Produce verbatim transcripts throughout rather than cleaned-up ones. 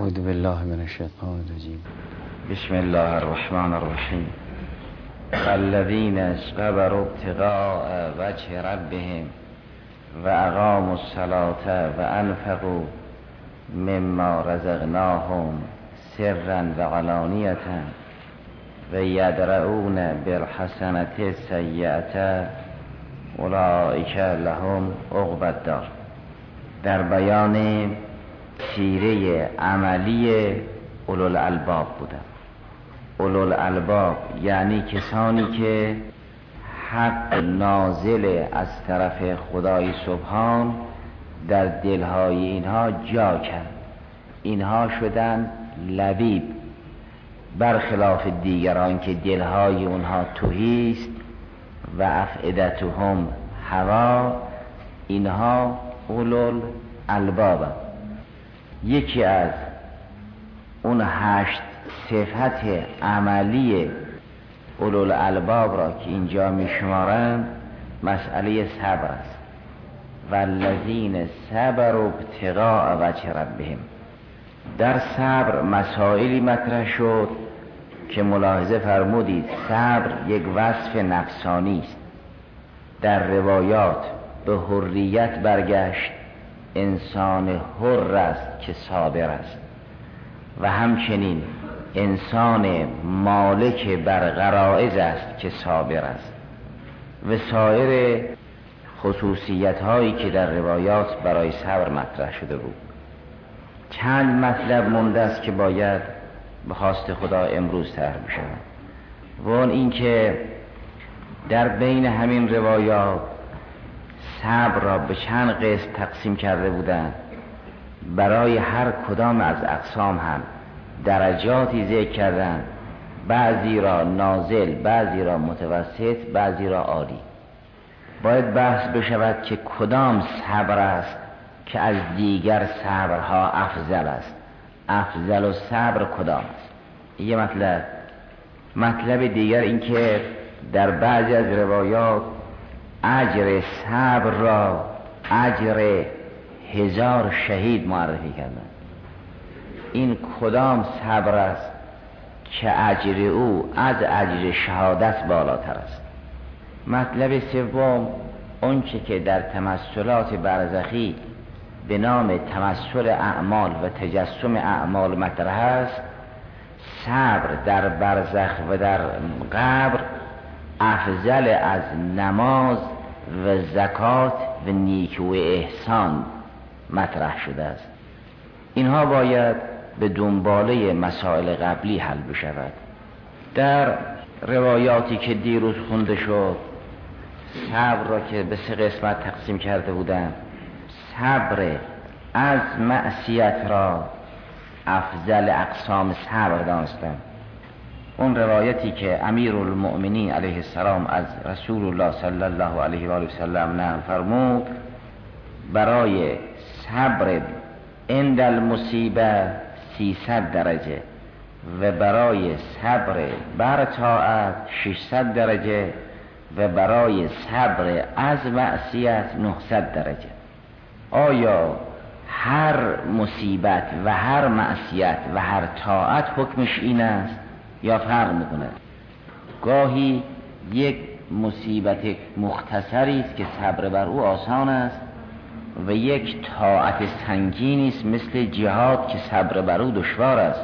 اعوذ بالله من الشیطان الرجیم. بسم الله الرحمن الرحیم. الذين صبروا ابتغاء وجه ربهم واقاموا الصلاة وانفقوا مما رزقناهم سرا وعلانیة ويدرؤون بالحسنة السیئة اولئک لهم عقبی الدار. در بیان سیره عملی اولوالالباب بودن. اولوالالباب یعنی کسانی که حق نازل از طرف خدای سبحان در دلهای اینها جا کرد. اینها شدن لبیب، برخلاف دیگران که دلهای اونها تهی است و افئدتهم هوا. اینها اولوالالباب. یکی از اون هشت صفت عملی اولوالالباب را که اینجا میشمارند مسئله صبر است. والذین صبروا ابتغاء وجه ربهم. در صبر مسائلی مطرح شد که ملاحظه فرمودید صبر یک وصف نفسانی است. در روایات به حریت برگشت، انسان حر است که صابر است، و همچنین انسان مالک بر غرایز است که صابر است، و سایر خصوصیت هایی که در روایات برای صبر مطرح شده بود. چند مطلب مونده است که باید به خواست خدا امروز طرح بشود، و اون این که در بین همین روایات صبر را به چند قسم تقسیم کرده بودند. برای هر کدام از اقسام هم درجاتی ذکر کردند، بعضی را نازل، بعضی را متوسط، بعضی را عالی. باید بحث بشود که کدام صبر است که از دیگر صبرها افضل است. افضل و صبر کدام است؟ یه مطلب. مطلب دیگر این که در بعضی از روایات اجر صبر را اجر هزار شهید معرفی کردند. این کدام صبر است که اجر او از اجر شهادت بالاتر است؟ مطلب سوم اونچه که در تمثلات برزخی به نام تمثل اعمال و تجسم اعمال مطرح است. صبر در برزخ و در قبر افضل از نماز و زکات و نیکی و احسان مطرح شده است. اینها باید به دنباله مسائل قبلی حل بشود. در روایاتی که دیروز خونده شد صبر را که به سه قسمت تقسیم کرده بودند، صبر از معصیت را افضل اقسام صبر دانستند. اون روایتی که امیرالمؤمنین علیه السلام از رسول الله صلی الله علیه و آله و سلم نقل فرمود، برای صبر عند المصیبه سیصد درجه و برای صبر بر طاعت ششصد درجه و برای صبر از معصیت نهصد درجه. آیا هر مصیبت و هر معصیت و هر طاعت حکمش این است یا فرق میکنه؟ گاهی یک مصیبت مختصری است که صبر بر او آسان است و یک طاعت سنگینی است مثل جهاد که صبر بر او دشوار است.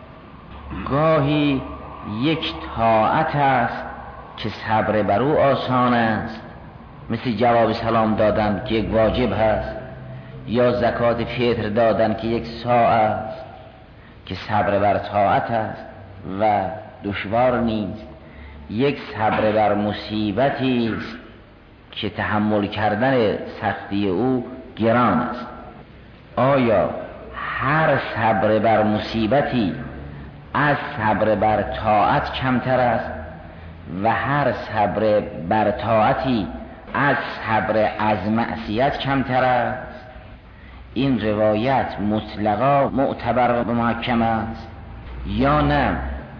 گاهی یک طاعت است که صبر بر او آسان است مثل جواب سلام دادن که یک واجب هست، یا زکات فطر دادن که یک ساعت است که صبر بر طاعت است و دشوار نیست. یک صبر بر مصیبتی است که تحمل کردن سختی او گران است. آیا هر صبر بر مصیبتی از صبر بر طاعت کمتر است و هر صبر بر طاعتی از صبر از معصیت کمتر است؟ این روایت مطلقا معتبر و محکم است یا نه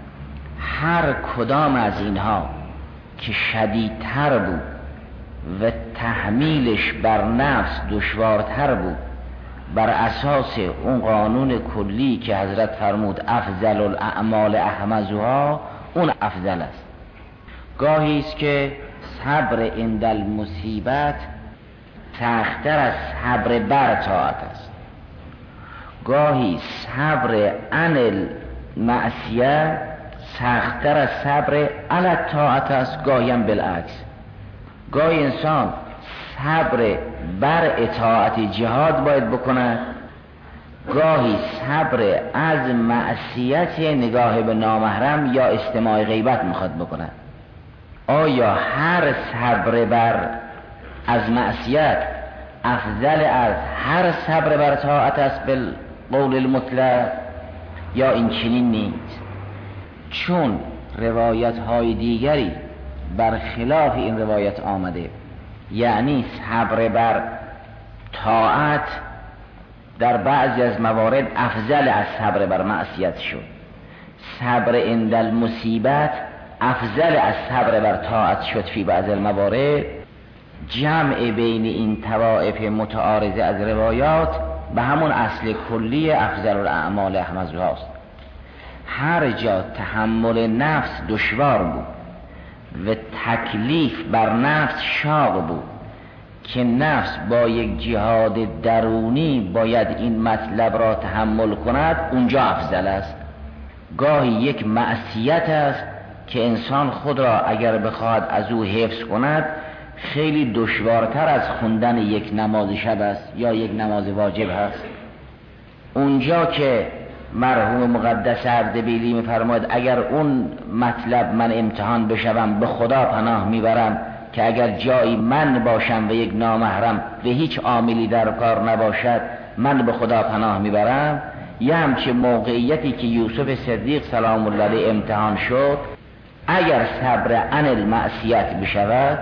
هر کدام از اینها که شدیدتر بود و تحمیلش بر نفس دشوارتر بود بر اساس اون قانون کلی که حضرت فرمود افضل الاعمال احمزها، اون افضل است. گاهی است که صبر عند المصیبت سخت‌تر از صبر بر طاعت است. گاهی صبر عن المعصیه سخت‌تر از صبر علی الطاعت است، گاهی هم بالعکس. گاهی انسان صبر بر اطاعت جهاد باید بکند، گاهی صبر از معصیت نگاه به نامحرم یا استماع غیبت میخواد بکند. آیا هر صبر بر از معصیت افضل از هر صبر بر طاعت است بالقول المطلق، یا این چنین نیست؟ چون روایت های دیگری برخلاف این روایت آمده، یعنی صبر بر طاعت در بعضی از موارد افضل از صبر بر معصیت شد، صبر عند المصیبت افضل از صبر بر طاعت شد فی بعض الموارد. جمع بین این طوائف متعارضه از روایات به همون اصل کلی افضل الاعمال احمزهاست. هر جا تحمل نفس دشوار بود و تکلیف بر نفس شاق بود که نفس با یک جهاد درونی باید این مطلب را تحمل کند، اونجا افضل است. گاهی یک معصیت است که انسان خود را اگر بخواهد از او حفظ کند خیلی دشوارتر از خوندن یک نماز شب است یا یک نماز واجب هست. اونجا که مرحوم مقدس اردبیلی می‌فرماید اگر اون مطلب من امتحان بشوم به خدا پناه میبرم که اگر جایی من باشم و یک نامحرم و هیچ عاملی در کار نباشد من به خدا پناه میبرم، یه همچه موقعیتی که یوسف صدیق سلام الله علیه امتحان شد، اگر صبر عن المعصیت بشود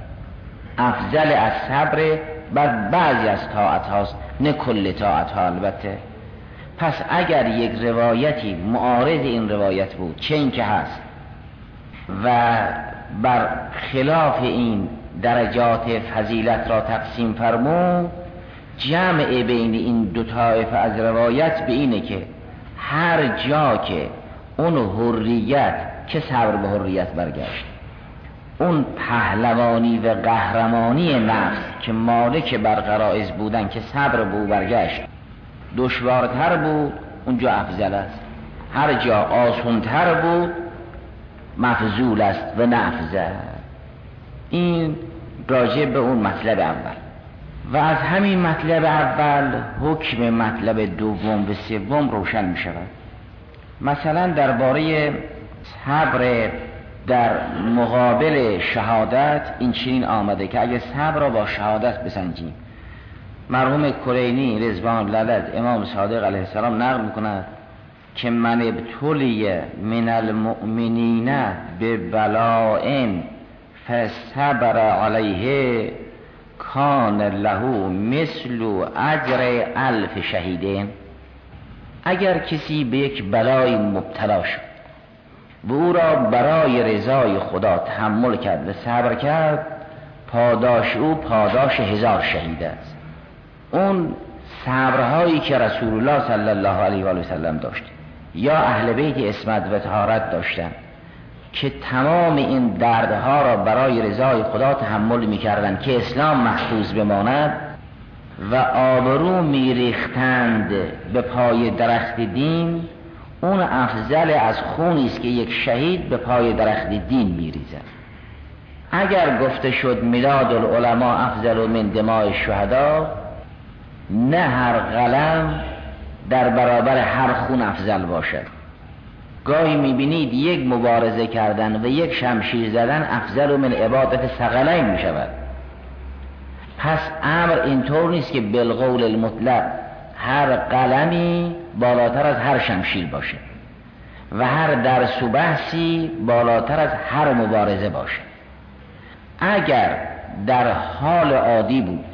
افضل از صبر بر بعضی از طاعت هاست، نه کل طاعت ها البته. پس اگر یک روایتی معارض این روایت بود، چه این که هست، و بر خلاف این درجات فضیلت را تقسیم فرمود، جمع بین این دو طایفه از روایت به اینه که هر جا که اون حریت که صبر به حریت برگشت، اون پهلوانی و قهرمانی نفس که مالک بر غرایز بودن که صبر به او برگشت دشوارتر بود، اونجا افضل است. هر جا آسانتر بود مفضول است و نه افضل. این راجع به اون مطلب اول. و از همین مطلب اول حکم مطلب دوم و سوم روشن می شود. مثلا درباره صبر در مقابل شهادت این چنین آمده که اگه صبر را با شهادت بسنجیم، مرحوم کلینی رضوان الله علیه امام صادق علیه السلام نقل میکند که من ابتلی من المؤمنین ببلاء فصبر علیه کان له مثل اجر الف شهیدین. اگر کسی به یک بلای مبتلا شد و او را برای رضای خدا تحمل کرد و صبر کرد، پاداش او پاداش هزار شهید است. اون صبرهایی که رسول الله صلی الله علیه و آله و سلم داشت یا اهل بیت عصمت و طهارت داشتن که تمام این دردها را برای رضای خدا تحمل می‌کردند که اسلام محفوظ بماند و آبرو می‌ریختند به پای درخت دین، اون افضل از خونی است که یک شهید به پای درخت دین می‌ریزد. اگر گفته شد میلاد العلماء افضل من دماء الشهداء، نه هر قلم در برابر هر خون افضل باشد. گاهی میبینید یک مبارزه کردن و یک شمشیر زدن افضل من عبادت ثقلین میشود. پس امر اینطور نیست که بالقول المطلق هر قلمی بالاتر از هر شمشیر باشه و هر درس و بحثی بالاتر از هر مبارزه باشه. اگر در حال عادی بود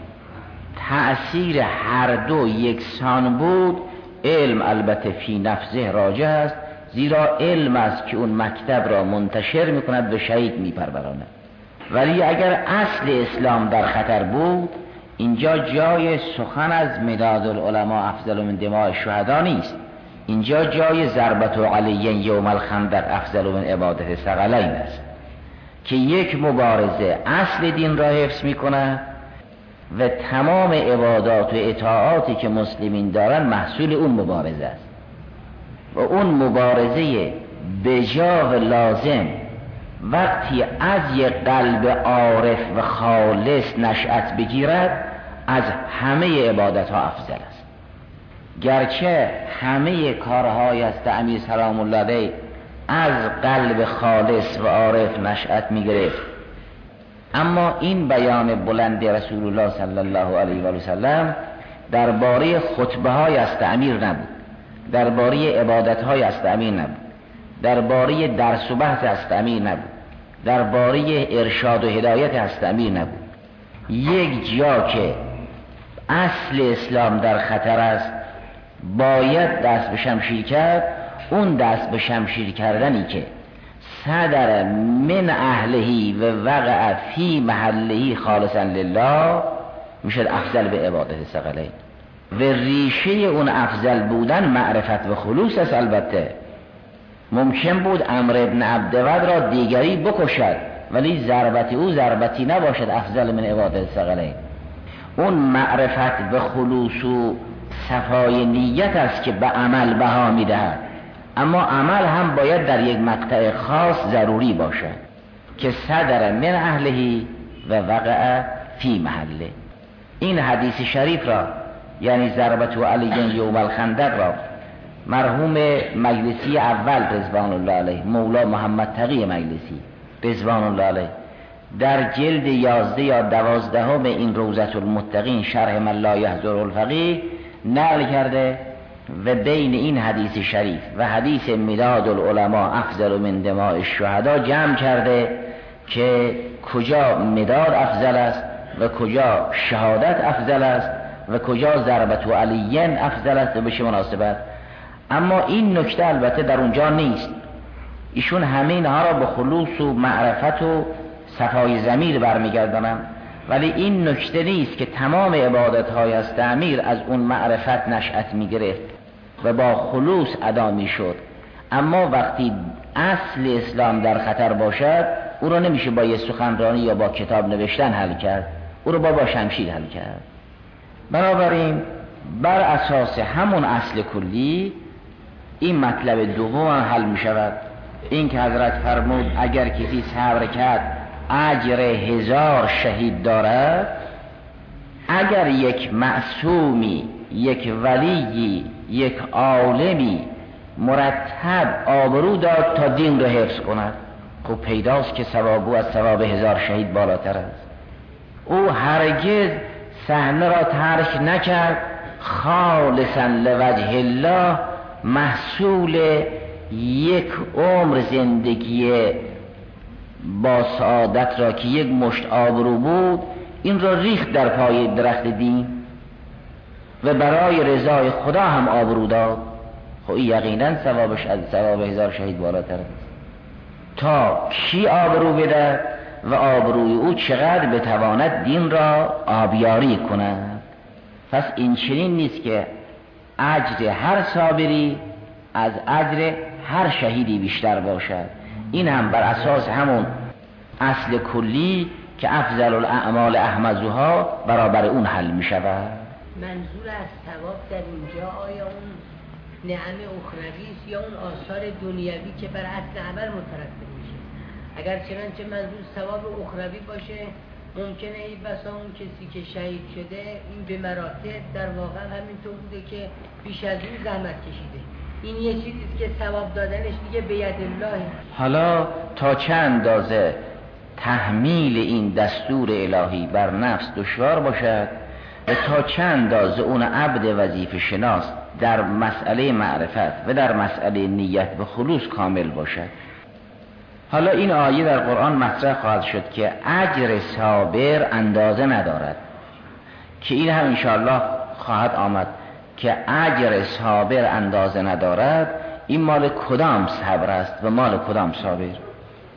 تأثیر هر دو یکسان بود، علم البته فی نفسه راجع است، زیرا علم است که اون مکتب را منتشر میکند و شهید میپروراند. ولی اگر اصل اسلام در خطر بود، اینجا جای سخن از مداد العلماء افضل من دماء الشهدا نیست. اینجا جای ضربت علی یوم الخندق افضل من عبادت ثقلین است که یک مبارزه اصل دین را حفظ میکنه و تمام عبادات و اطاعاتی که مسلمین دارن محصول اون مبارزه است و اون مبارزه بجا و لازم وقتی از یک قلب عارف و خالص نشأت بگیرد از همه عبادت ها افضل است. گرچه همه کارهای است امیر سلام الله علیه از قلب خالص و عارف نشأت میگرفت، اما این بیان بلند رسول الله صلی الله علیه و سلم درباره خطبه های است امیر نبود، درباره عبادت های است امیر نبود، درباره درس و بحث است امیر نبود، درباره ارشاد و هدایت است امیر نبود. یک جا که اصل اسلام در خطر است باید دست به شمشیر کرد، اون دست به شمشیر کردنی که صدر من اهلهی و وقع فی محلهی خالصا لله میشد افضل به عبادت ثقلین و ریشه اون افضل بودن معرفت و خلوص است. البته ممکن بود عمرو ابن عبدود را دیگری بکشد ولی ضربت او ضربتی نباشد افضل من عبادت ثقلین. اون معرفت و خلوص و صفای نیت است که به عمل بها میدهد، اما عمل هم باید در یک مقطع خاص ضروری باشد که صدر من اهلهی و وقع فی محله. این حدیث شریف را یعنی ضربت علی یوم الخندق را مرحوم مجلسی اول رضوان الله علیه، مولا محمد تقی مجلسی رضوان الله علیه، در جلد یازده یا دوازدهم این روضة المتقین شرح من لا یحضر الفقیه نقل کرده و بین این حدیث شریف و حدیث مداد العلماء افضل من دماء الشهدا جمع کرده که کجا مداد افضل است و کجا شهادت افضل است و کجا ضربت علیین افضل است و بشه مناسبت. اما این نکته البته در اونجا نیست. ایشون همه اینها را به خلوص و معرفت و صفای ضمیر برمیگردانم، ولی این نکته نیست که تمام عبادت های از تعمیر از اون معرفت نشأت میگرفت و با خلوص ادا میشد. اما وقتی اصل اسلام در خطر باشد او را نمیشه با یه سخنرانی یا با کتاب نوشتن حل کرد، او را با با شمشیر حل کرد. بنابراین بر اساس همون اصل کلی این مطلب دوم حل می شود. این که حضرت فرمود اگر کسی صبر کرد اجر هزار شهید دارد، اگر یک معصومی، یک ولیی، یک عالمی مرتب آبرو داد تا دین را حفظ کند، خب پیداست که ثواب او از ثواب هزار شهید بالاتر است. او هرگز صحنه را ترک نکرد خالصا لوجه الله، محصول یک عمر زندگی با سعادت را که یک مشت آبرو بود این را ریخت در پای درخت دین و برای رضای خدا هم آبرو داد. خب یقینا ثوابش از ثواب هزار شهید بالاتر است. تا کی آبرو بده و آبروی او چقدر بتواند دین را آبیاری کند. پس این چنین نیست که اجر هر صابری از اجر هر شهیدی بیشتر باشد. این هم بر اساس همون اصل کلی که افضل الاعمال احمدها برابر اون حل می شود. منظور از ثواب در اینجا آیا اون نعم اخروی است یا اون آثار دنیوی که بر اصل عمل مترتب میشه؟ اگر چنانچه منظور ثواب اخروی باشه ممکنه این بسا اون کسی که شهید شده این به مراتب در واقع همینطور بوده که بیش از این زحمت کشیده. این یه چیزیست که ثواب دادنش دیگه به ید الله. حالا تا چه اندازه تحمیل این دستور الهی بر نفس دشوار باشد و تا چه اندازه اون عبد وظیفه شناس در مسئله معرفت و در مسئله نیت به خلوص کامل باشد. حالا این آیه در قرآن مطرح خواهد شد که اجر صابر اندازه ندارد، که این هم انشاءالله خواهد آمد که اجر صابر اندازه ندارد. این مال کدام صبر است و مال کدام صابر؟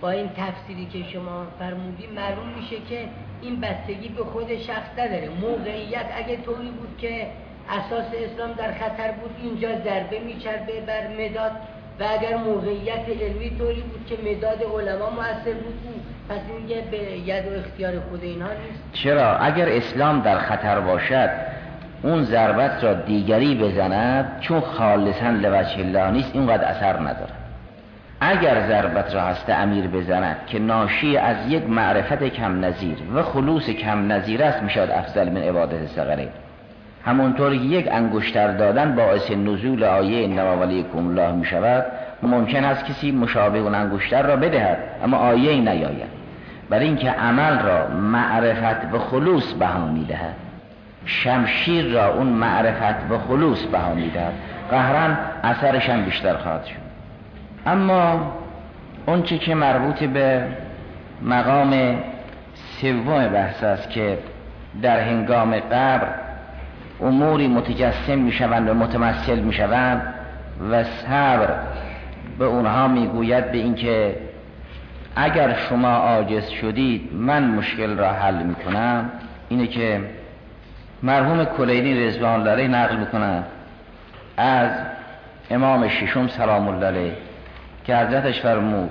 با این تفسیری که شما فرمودی معلوم میشه که این بستگی به خود شخص نداره. موقعیت اگه طوری بود که اساس اسلام در خطر بود اینجا ضربه میچربه بر مداد، و اگر موقعیت علمی طوری بود که مداد علما مؤثر بود پس این به ید و اختیار خود اینها نیست. چرا؟ اگر اسلام در خطر باشد اون ضربت را دیگری بزند، چون خالصا لوجه الله نیست اینقدر اثر نداره. اگر ضربت را هست امیر بزند که ناشی از یک معرفت کم نظیر و خلوص کم نظیر است، میشد افضل من عبادت صغیرین. همونطور که یک انگشتر دادن باعث نزول آیه انما ولیکم الله می شود، ممکن است کسی مشابه اون انگشتر را بدهد اما آیه ای نیاید، برای اینکه عمل را معرفت و خلوص بها می دهد. شمشیر را اون معرفت و خلوص بها می دهد، قهرن اثرش هم بیشتر خواهد شد. اما اون چی که مربوط به مقام سوم بحث است که در هنگام قبر اموری متجسم می شوند و متمثل می شوند و صبر به اونها می گوید به اینکه اگر شما عاجز شدید من مشکل را حل می کنم. اینه که مرحوم کلینی رضوان الله علیه نقل می کنند از امام ششم سلام الله علیه که حضرتش فرمود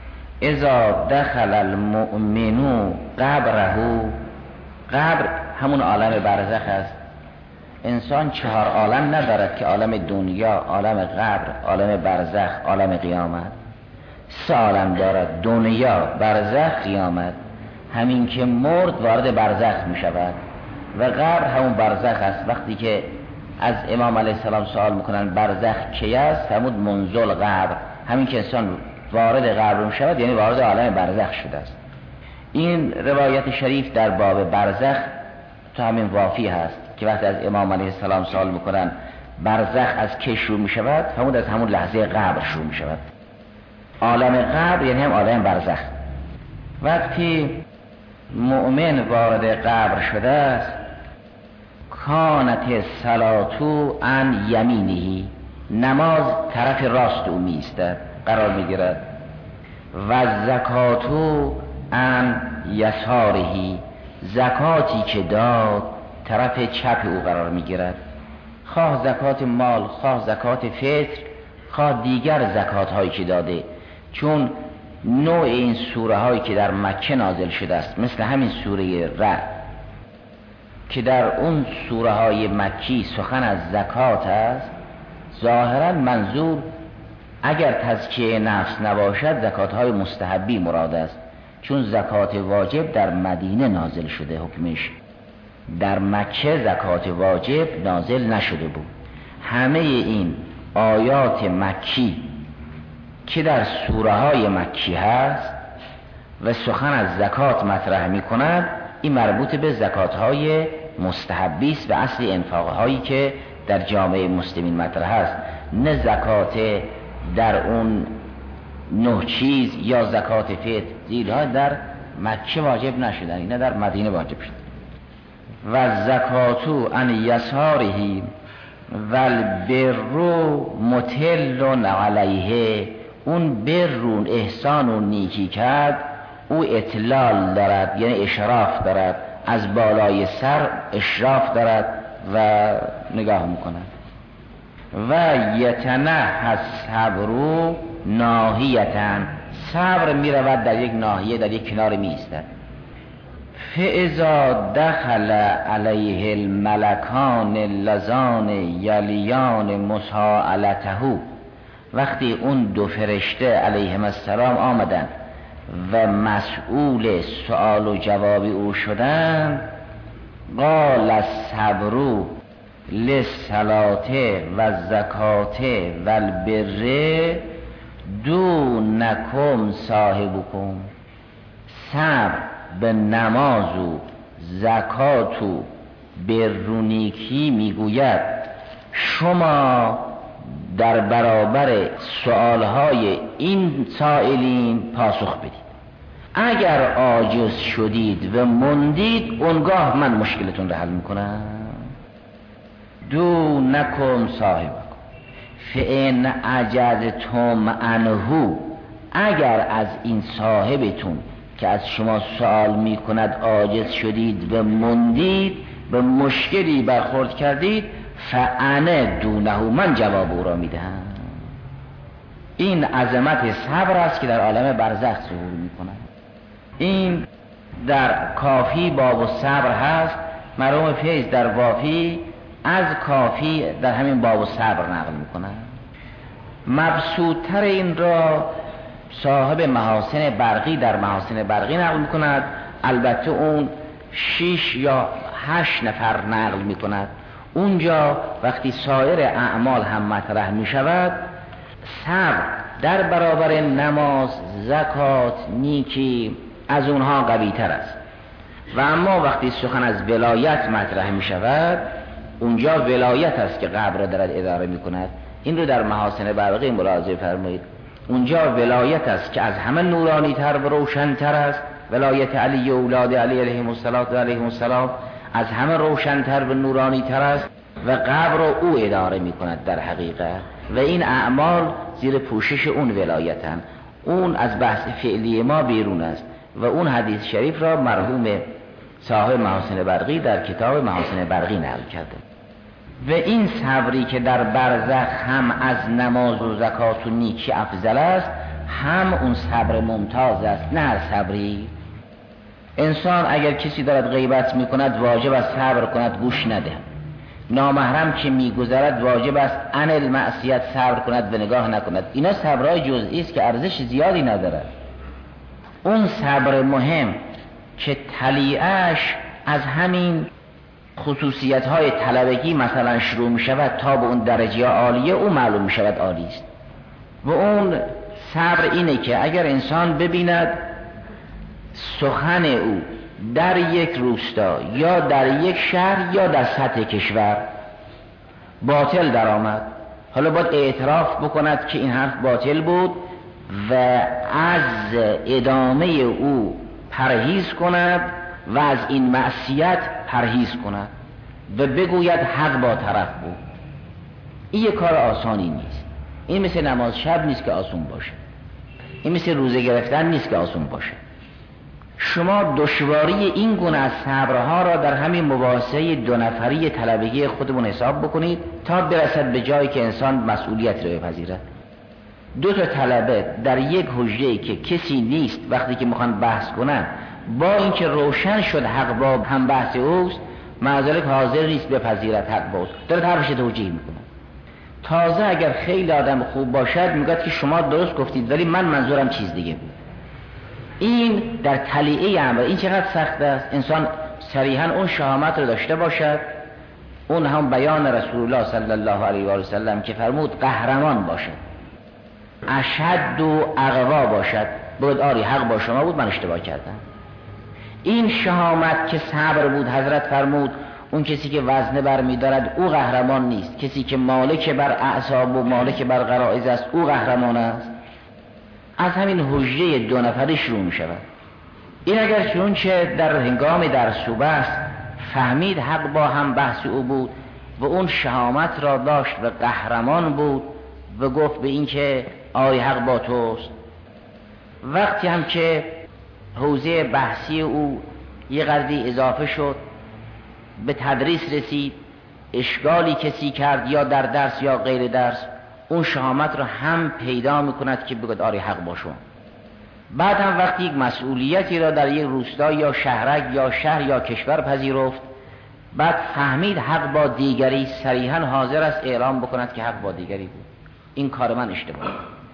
اذا دخل المؤمنو قبره، قبر همون عالم برزخ است. انسان چهار عالم ندارد که عالم دنیا، عالم قبر، عالم برزخ، عالم قیامت. سه عالم دارد، دنیا، برزخ، قیامت. همین که مرد وارد برزخ می شود و قبر همون برزخ است. وقتی که از امام علیه السلام سوال میکنن برزخ کی است، همون منزل قبر. همین که انسان وارد قبر می شود یعنی وارد عالم برزخ شده است. این روایت شریف در باب برزخ تو همین وافی هست که وقتی از امام علیه السلام سوال میکنن برزخ از کی شروع می شود، همون از همون لحظه قبر شروع می شود. عالم قبر یعنی هم عالم برزخ. وقتی مؤمن وارد قبر شده است کانت صلاتو عن یمینه، نماز طرف راست او میایستد قرار میگیرد، و زکاتو عن یساره، زکاتی که داد طرف چپ او قرار میگیرد. خواه زکات مال، خواه زکات فطر، خواه دیگر زکات هایی که داده. چون نوع این سوره هایی که در مکه نازل شده است مثل همین سوره رعد که در اون سوره های مکی سخن از زکات است، ظاهرا منظور اگر تزکیه نفس نباشد زکات های مستحبی مراد است، چون زکات واجب در مدینه نازل شده حکمش، در مکه زکات واجب نازل نشده بود. همه این آیات مکی که در سوره های مکی هست و سخن از زکات مطرح می کند، این مربوط به زکات های مستحبی است و اصل انفاق هایی که در جامعه مسلمین مطرح است، نه زکات در اون نه چیز یا زکات فطر. زیرها در مکه واجب نشدن، اینا در مدینه واجب شد. و زکاتو ان یساره و البرو متل علیه، اون برون احسان و نیکی کرد او اطلال دارد یعنی اشراف دارد، از بالای سر اشراف دارد و نگاه میکند. و یتنه صبرو ناحیتن، صبر میرود در یک ناحیه، در یک کنار میایستد. فاذا دخل علیه الملکان اللذان یلیان مساءلته، وقتی اون دو فرشته علیهم السلام آمدن و مسئول سؤال و جواب او شدن، قال الصبر للصلاة و الزکات و البر دونکم صاحبکم، صبر به نماز و زکات و برونیکی میگوید شما در برابر سؤالهای این سائلین پاسخ بدید. اگر عاجز شدید و مندید اونگاه من مشکلتون رو حل میکنم. دونکم صاحبکم فان عجزتم عنه، اگر از این صاحبتون که از شما سوال می کند عاجز شدید و مندید، به مشکلی برخورد کردید، فانه دونه، من جواب او را میدهم. این عظمت صبر است که در عالم برزخ ظهور می کند. این در کافی باب الصبر هست. مرحوم فیض در وافی از کافی در همین باب الصبر نقل می کند. مبسوطتر این را صاحب محاسن برقی در محاسن برقی نقل می کند. البته اون شش یا هشت نفر نقل می کند. اونجا وقتی سایر اعمال هم مطرح می شود، صبر در برابر نماز، زکات، نیکی از اونها قوی تر است. و اما وقتی سخن از ولایت مطرح می شود، اونجا ولایت است که قبر را دارد اداره می کند. این رو در محاسن برقی ملاحظه فرمایید. اونجا ولایت است که از همه نورانی تر و روشن تر است. ولایت علی و اولاد علی علیهم السلام از همه روشن تر و نورانی تر است و قبر را او اداره می کند در حقیقت. و این اعمال زیر پوشش اون ولایتن. اون از بحث فعلی ما بیرون است و اون حدیث شریف را مرحوم صاحب محاسن برقی در کتاب محاسن برقی نقل کرده. و این صبری که در برزخ هم از نماز و زکات و نیکی افضل است، هم اون صبر ممتاز است. نه هر صبری. انسان اگر کسی دارد غیبت می کند واجب است صبر کند، گوش نده. نامحرم که میگذرد واجب است عن المعصیت صبر کند و نگاه نکند. اینا صبرهای جزئی است که ارزش زیادی ندارد. اون صبر مهم که طلیعش از همین خصوصیت های طلبگی مثلا شروع می شود تا به اون درجه عالیه، او معلوم می شود عالی است. و اون صبر اینه که اگر انسان ببیند سخن او در یک روستا یا در یک شهر یا در سطح کشور باطل در آمد، حالا باید اعتراف بکند که این حرف باطل بود و از ادامه او پرهیز کند و از این معصیت پرهیز کند و بگوید حق با طرف بود. این یک کار آسانی نیست. این مثل نماز شب نیست که آسون باشه. این مثل روزه گرفتن نیست که آسون باشه. شما دشواری این گونه از صبرها را در همین مباحثه دو نفری طلبگی خودمون حساب بکنید تا برسد به جایی که انسان مسئولیت را بپذیرد. دو تا طلبه در یک حجره‌ای که کسی نیست، وقتی که میخوان بحث کنن با اینکه روشن شد حق با هم بحث اوست، معذالک حاضر نیست بپذیرد حق باست، داره حرفش توجیه میکنه. تازه اگر خیلی آدم خوب باشد میگه که شما درست گفتید ولی من منظورم چیز دیگه بود. این در طلیعه عمل این چقدر سخت است. انسان صریحا اون شهامت رو داشته باشد، اون هم بیان رسول الله صلی الله علیه و سلم که فرمود قهرمان باشد، اشد و اقوا باشد، بود آری حق با شما بود من اشتباه کردم. این شهامت که صبر بود، حضرت فرمود اون کسی که وزنه بر می دارد او قهرمان نیست، کسی که مالک بر اعصاب و مالک بر غرایز است او قهرمان است. از همین حجره دو نفری شروع می شود. این اگر چون چه در هنگام درس و بحث فهمید حق با هم بحث او بود و اون شهامت را داشت و قهرمان بود و گفت به این که آی حق با توست. وقتی هم که حوزه بحثی او یه قدری اضافه شد، به تدریس رسید، اشکالی کسی کرد یا در درس یا غیر درس، اون شهامت را هم پیدا میکند که بگوید آری حق باشون. بعد هم وقتی یک مسئولیتی را در یک روستا یا شهرک یا شهر یا کشور پذیرفت، بعد فهمید حق با دیگری، صریحا حاضر است اعلام بکند که حق با دیگری بود، این کار من اشتباه.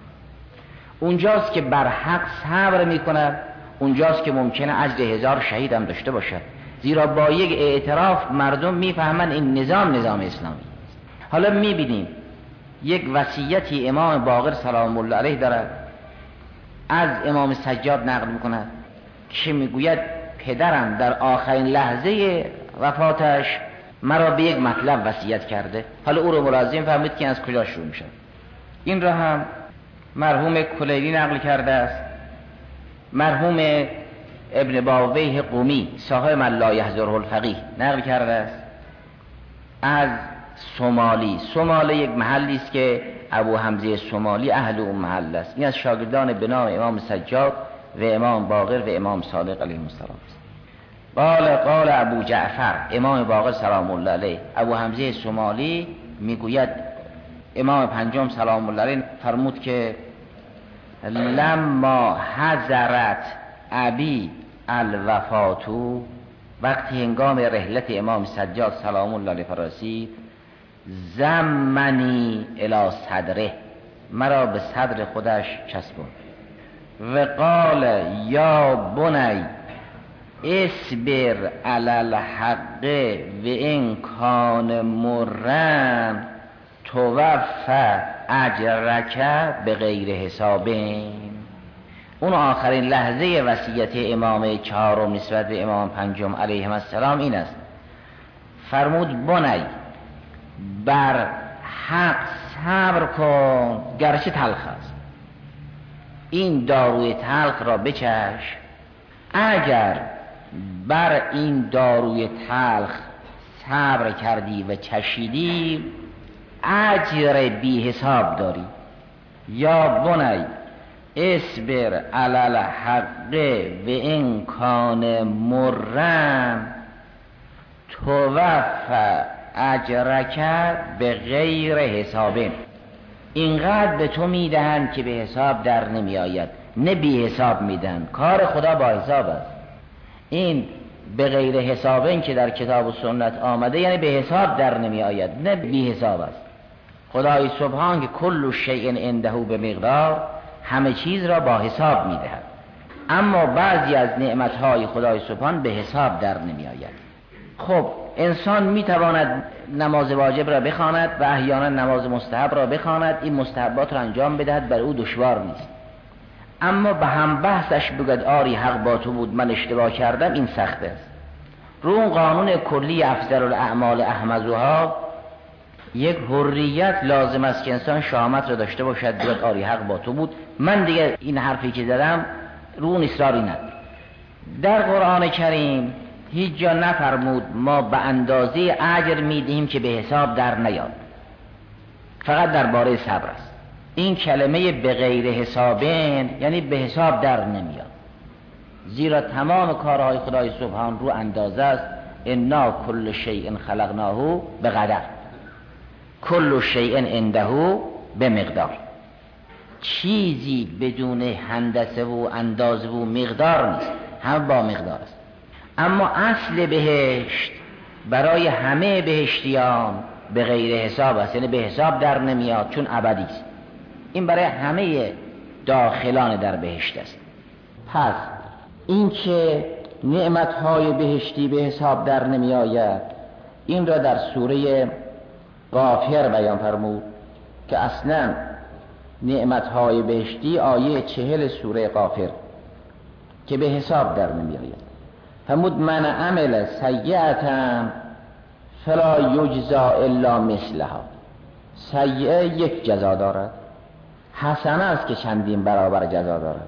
اونجاست که بر حق صبر میکند، اونجاست که ممکنه اجر هزار شهید هم داشته باشد، زیرا با یک اعتراف مردم میفهمند این نظام نظام اسلامی است. حالا میبینیم یک وصیتی امام باقر سلام الله علیه دارد، از امام سجاد نقل میکند که میگوید پدرم در آخرین لحظه وفاتش مرا به یک مطلب وصیت کرده. حالا او رو ملازم فهمید که از کجا شروع میشه. این را هم مرحوم کلیلی نقل کرده است. مرحوم ابن باویه قومی صاحب من لا یحضره الفقیه نقل کرده است از سومالی. سومالی یک محلی است که ابو حمزه سمالی اهل اون محل است. این از شاگردان به نام امام سجاد و امام باقر و امام صادق علیه السلام است. قال قال ابو جعفر، امام باقر سلام الله علیه، ابو حمزه سمالی میگوید امام پنجم سلام الله علیه فرمود که لما حضرت ابی الوفاتو، وقتی هنگام رحلت امام سجاد سلام الله علیه فراسید، زمنی الی صدره، مرا به صدر خودش چسبون و قال یا بنی اصبر علی الحق و این کان مرن توفى اجرک به غیر حسابین. اون آخرین لحظه وصیت امام چهارم نسبت به امام پنجم علیهم السلام این است، فرمود بنی بر حق صبر کن گرچه تلخ است، این داروی تلخ را بچش، اگر بر این داروی تلخ صبر کردی و چشیدی اجر بی حساب داری. یا بنی اصبر علی الحق و این کان مرن توفى اجرک به غیر حسابین. اینقدر به تو میدهند که به حساب در نمی آید، نه بی حساب میدن. کار خدا با حساب است. این به غیر حسابین که در کتاب و سنت آمده یعنی به حساب در نمی آید، نه بی حساب است. خدای سبحان که کل شیء عنده به مقدار، همه چیز را با حساب میدهد. اما بعضی از نعمتهای خدای سبحان به حساب در نمی آید. خب انسان میتواند نماز واجب را بخواند و احیانا نماز مستحب را بخواند، این مستحبات را انجام بدهد، بر او دشوار نیست. اما به هم بحثش بگد آری حق با تو بود من اشتباه کردم، این سخت است. رو اون قانون کلی افضل الاعمال احمدها یک حریت لازم است که انسان شهامت را داشته باشد بگد آری حق با تو بود، من دیگه این حرفی که زدم رو اون اصراری ندارم. در قرآن کریم هیچ جا نفرمود ما به اندازه اجر میدهیم که به حساب در نیاد، فقط درباره صبر است. این کلمه به غیر حسابین یعنی به حساب در نمیاد، زیرا تمام کارهای خدای سبحان رو اندازه است. انا کل شیء خلقناه به قدر، کل شیء عنده به مقدار. چیزی بدون هندسه و اندازه و مقدار نیست، هم با مقدار است. اما اصل بهشت برای همه بهشتیان به غیر حساب است، یعنی به حساب در نمیاد چون ابدی است. این برای همه داخلان در بهشت است. پس این که نعمتهای بهشتی به حساب در نمی آید، این را در سوره غافر بیان فرمود که اصلا نعمتهای بهشتی آیه چهل سوره غافر که به حساب در نمی آید. فرمود من عمل سیئة فلا یجزا الا مثلها. سیئه یک جزا دارد، حسنه است که چندین برابر جزا دارد.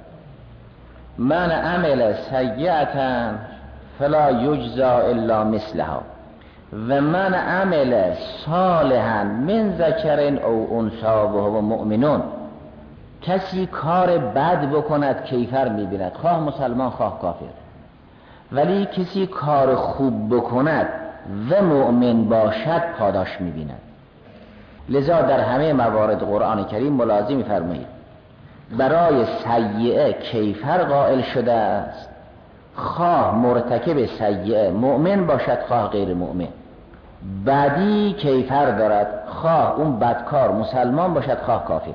من عمل سیئة فلا یجزا الا مثلها و من عمل صالحا من ذکر او انثی و هو مؤمنون. کسی کار بد بکند کیفر میبیند، خواه مسلمان خواه کافر، ولی کسی کار خوب بکند و مؤمن باشد پاداش میبیند. لذا در همه موارد قرآن کریم ملازم فرمایید برای سیئه کیفر قائل شده است، خواه مرتکب سیئه مؤمن باشد خواه غیر مؤمن. بدی کیفر دارد، خواه اون بدکار مسلمان باشد خواه کافر.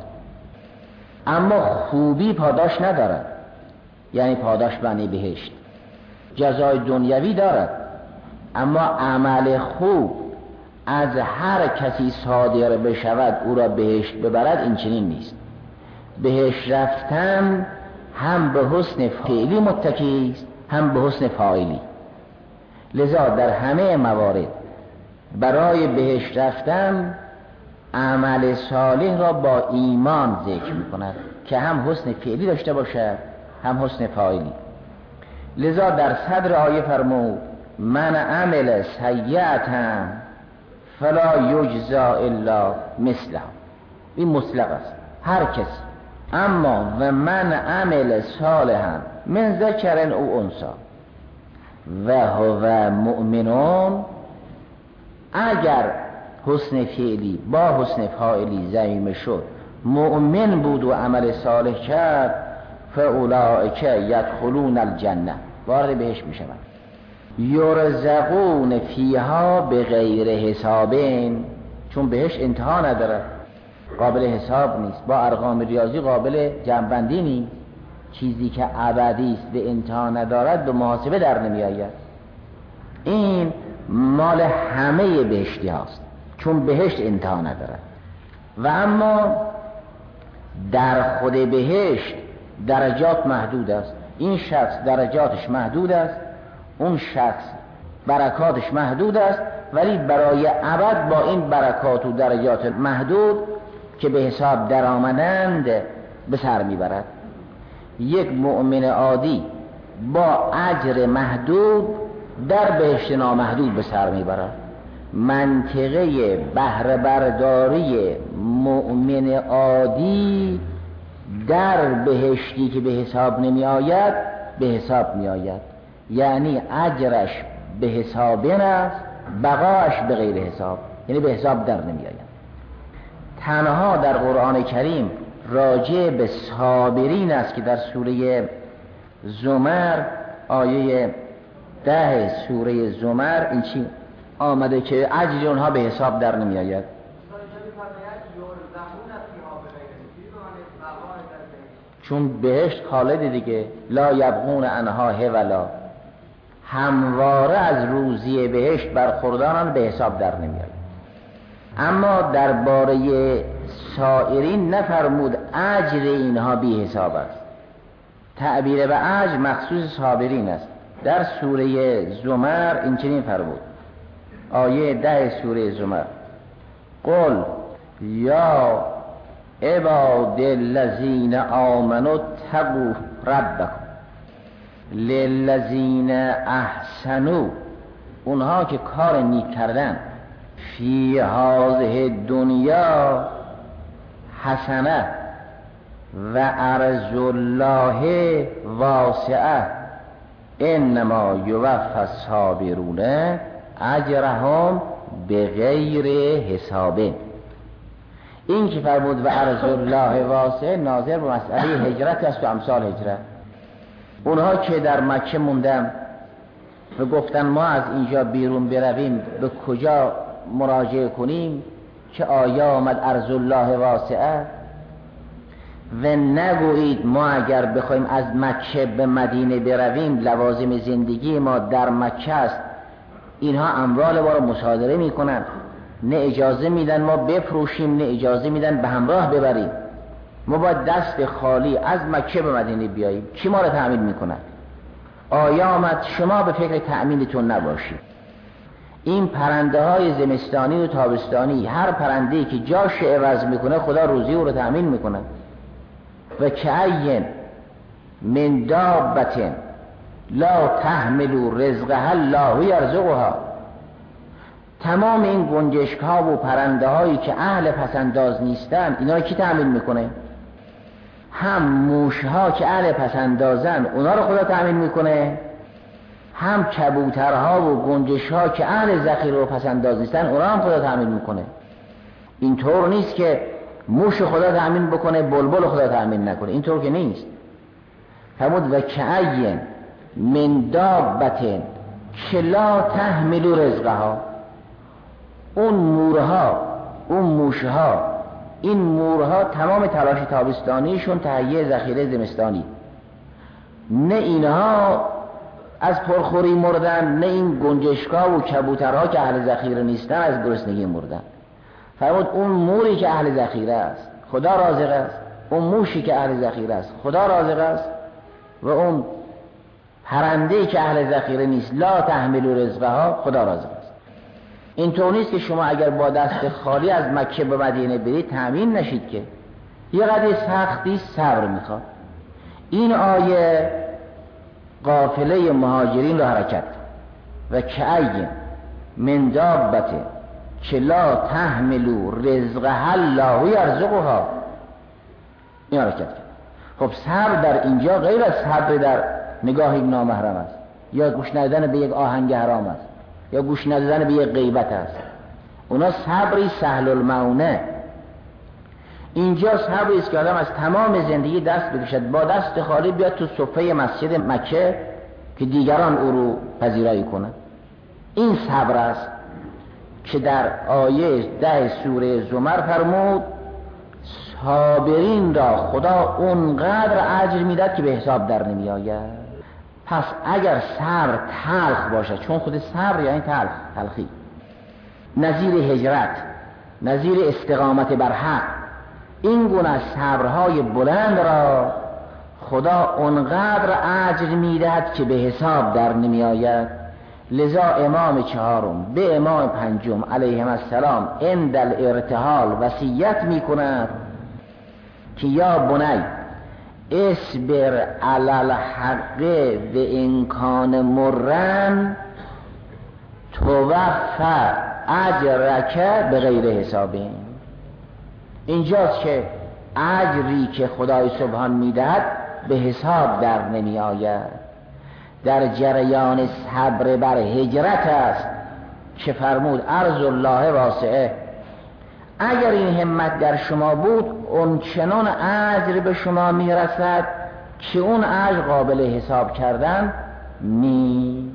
اما خوبی پاداش ندارد، یعنی پاداش بنی بهشت. جزای دنیوی دارد، اما عمل خوب از هر کسی صادر بشود او را بهشت ببرد، این چنین نیست. بهشت رفتن هم به حسن فعلی متکی است هم به حسن فاعلی. لذا در همه موارد برای بهشت رفتن عمل صالح را با ایمان ذکر می کند که هم حسن فعلی داشته باشد هم حسن فاعلی. لذا در صدر آیه فرمود من عمل سیئة فلا یجزا الا مثلها. این مطلق است، هر کسی. اما و من عمل صالحا من ذکر او انثی و هو مؤمنون، اگر حسن فعلی با حسن فاعلی ضمیمه شد، مؤمن بود و عمل صالح کرد، فاولئک یدخلون الجنه، وارد بهشت میشوند، یرزقون فیها بغیر حساب، چون بهشت انتها نداره، قابل حساب نیست، با ارقام ریاضی قابل جمع‌بندی نیست، چیزی که ابدی است به انتها ندارد به محاسبه در نمی آید. این مال همه بهشتی هاست، چون بهشت انتها ندارد. و اما در خود بهشت درجات محدود است. این شخص درجاتش محدود است، اون شخص برکاتش محدود است، ولی برای ابد با این برکات و درجات محدود که به حساب در آمدند به سر میبرد. یک مؤمن عادی با اجر محدود در بهشت نامحدود به سر میبرد. منطقه بهره برداری مؤمن عادی در بهشتی که به حساب نمی آید به حساب می آید، یعنی اجرش به حساب است، بقاش به غیر حساب، یعنی به حساب در نمی آید. تنها در قرآن کریم راجع به صابرین است که در سوره زمر آیه ده سوره زمر این چی آمده که اجر اونها به حساب در نمی آید. چون بهشت خالد دیگه، لا یبغون عنها حولا، همواره از روزی بهشت برخورداران به حساب در نمی آید. اما درباره سائرین نفرمود اجر اینها بی حساب است. تعبیر به اجر مخصوص صابرین است. در سوره زمر این چنین فرمود، آیه ده سوره زمر، قل یا عباد الذین آمنوا اتقوا ربکم للذین احسنوا، اونها که کار نیک کردن، فی هذه دنیا حسنه و ارض الله واسعه انما یوفی الصابرون اجرهم بغیر حساب. این که فرمود و ارض الله واسعه ناظر به مسئله هجرت است و امثال هجرت. اونها که در مکه موندن و گفتن ما از اینجا بیرون برویم به کجا مراجعه کنیم که آیا آمد ارض الله واسعه، و نگویید ما اگر بخوایم از مکه به مدینه برویم لوازم زندگی ما در مکه است، اینها اموال ما رو مصادره میکنن، نه اجازه میدن ما بفروشیم، نه اجازه میدن به همراه ببریم، ما باید دست خالی از مکه به مدینه بیاییم، کی ما رو تأمین میکنه؟ آیا آمد شما به فکر تأمینتون نباشید. این پرنده های زمستانی و تابستانی، هر پرنده‌ای که جاش عوض میکنه خدا روزی او رو تأمین میکنه. و کأین من دابة لا تحمل رزقها الله یرزقها، تمام این گنجشک ها و پرنده هایی که اهل پسنداز نیستن اینا رو کی تأمین میکنه؟ هم موش ها که اهل پسندازن اونا رو خدا تأمین میکنه، هم کبوترها و گنجشک ها که اهل ذخیره و پسنداز نیستن اونا هم خدا تأمین میکنه. اینطور نیست که موش خدا تأمین بکنه بلبل خدا تأمین نکنه، اینطور که نیست. فرمود و کأین من دابة که لا تحمل رزقها، اون مورها، اون موشها، این مورها تمام تلاش تابستانیشون تهیه ذخیره زمستانی، نه اینها از پرخوری مردن، نه این گنجشکا و کبوترها که اهل ذخیره نیستن از گرسنگی مردن. فرمود اون موری که اهل ذخیره است خدا رازق است، اون موشی که اهل ذخیره است خدا رازق است، و اون پرنده‌ای که اهل ذخیره نیست لا تحمل رزقها خدا رازق است. اینطور نیست که شما اگر با دست خالی از مکه به مدینه برید تأمین نشید، که یه قدر سختی صبر میخواد. این آیه قافله مهاجرین رو حرکت و کأین من دابة که لا تحملوا رزقها الله یرزقها، این حرکت کرد. خب صبر در اینجا غیر از صبر در نگاه یک نامحرم است، یا گوش ندادن به یک آهنگ حرام است، یا گوش ندادن به یک غیبت است. اونا صبری سهل المعونه. اینجا صبری است که آدم از تمام زندگی دست بکشد، با دست خالی بیاد تو صفحه مسجد مکه که دیگران او رو پذیرایی کنند. این صبر است که در آیه ده سوره زمر فرمود صابرین را خدا اونقدر اجر میداد که به حساب در نمی آید. پس اگر صبر تلخ باشد، چون خود صبر یعنی تلخ، تلخی، نظیر هجرت، نظیر استقامت بر حق، این گونه صبرهای بلند را خدا اونقدر اجر میدهد که به حساب در نمی آید. لذا امام چهارم به امام پنجم علیهم السلام عند الارتحال وصیت میکند که یا بنی اصبر علی الحق و امکان مرن توفى اجرک به غیر حسابه. اینجاست که اجری که خدای سبحان میدهد به حساب در نمی آید. در جریان صبر بر هجرت است که فرمود ارض الله واسعه. اگر این همت در شما بود اون چنان اجر به شما میرسد که اون اجر قابل حساب کردن نی.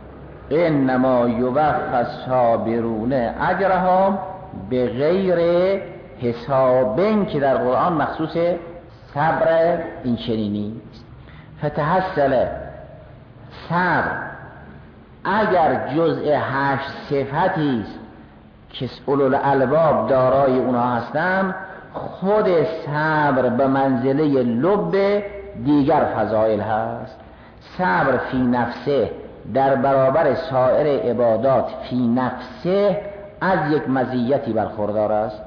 انما یوفی الصابرون اجرهم به غیر حسابن، که در قرآن مخصوص صبر این چنینی. فتحصل صبر اگر جزء هشت صفتی است که اولوالالباب دارای اونها هستند، خود صبر به منزله لب دیگر فضائل هست. صبر فی نفسه در برابر سایر عبادات فی نفسه از یک مزیتی برخوردار است.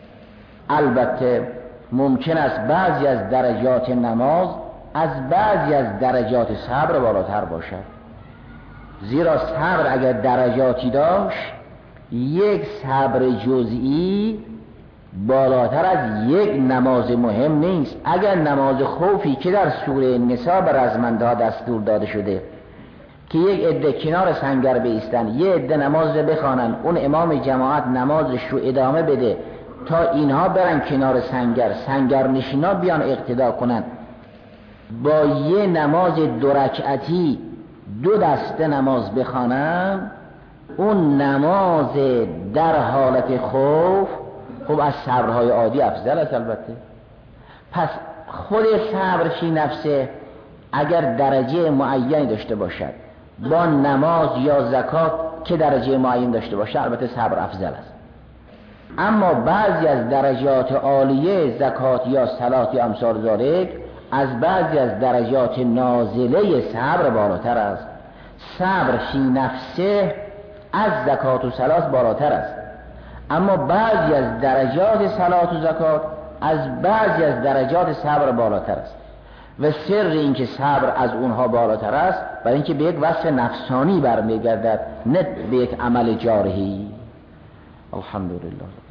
البته ممکن است بعضی از درجات نماز از بعضی از درجات صبر بالاتر باشد، زیرا صبر اگر درجاتی داشت یک صبر جزئی بالاتر از یک نماز مهم نیست. اگر نماز خوفی که در سوره نساء به رزمنده ها دستور داده شده که یک عده کنار سنگر بایستن، یه عده نماز رو بخوانن، اون امام جماعت نمازش رو ادامه بده تا اینها برن کنار سنگر، سنگر نشینا بیان اقتدا کنن، با یه نماز دو رکعتی دو دسته نماز بخوانن، اون نماز در حالت خوف خب از صبرهای عادی افضل است. البته پس خود صبر فی نفسه اگر درجه معینی داشته باشد با نماز یا زکات که درجه معین داشته باشد، البته صبر افضل است. اما بعضی از درجات عالیه زکات یا صلات یا امثال ذالک از بعضی از درجات نازله صبر بالاتر است. صبر فی نفسه از زکات و صلات بالاتر است، اما بعضی از درجات صلات و زکات از بعضی از درجات صبر بالاتر است. و سر این که صبر از اونها بالاتر است برای اینکه به یک وصف نفسانی برمیگردد، نه به یک عمل جارحی. الحمدلله.